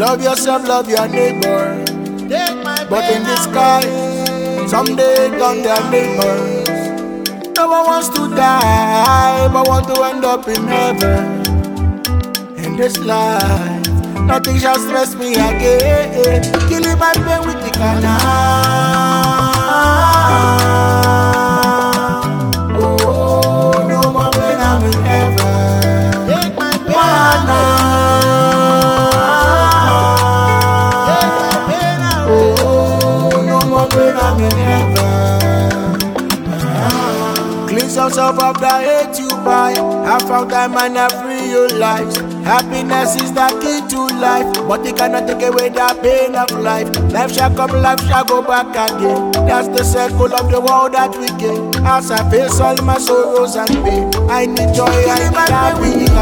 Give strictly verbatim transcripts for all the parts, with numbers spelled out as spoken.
Love yourself, love your neighbor. But in the sky, someday down their neighbors. No one wants to die, but want to end up in heaven. In this life, nothing shall stress me again. Killing my pain with the canal. Oh, no more pain, I'm in heaven. Take my pain away. Oh, no more pain, I'm in heaven. Cleanse yourself of the hate you buy. I found time and I free your lives. Happiness is the key to life, but it cannot take away the pain of life. Life shall come, life shall go back again. That's the circle of the world that we gain. As I face all my sorrows and pain, I need joy, I need happiness.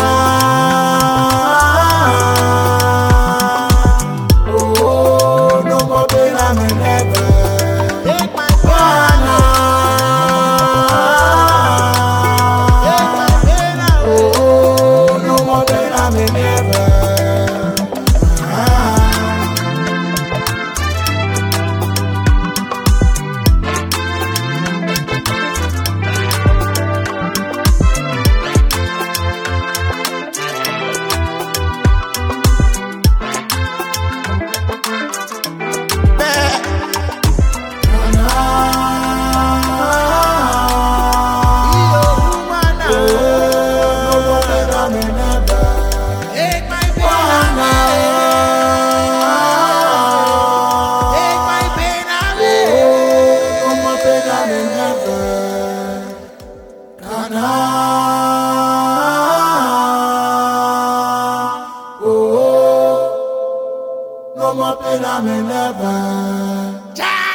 Oh, no more pain, I'm in heaven. Take my pain I'm in heaven. Ah. No more pain, I'm in heaven.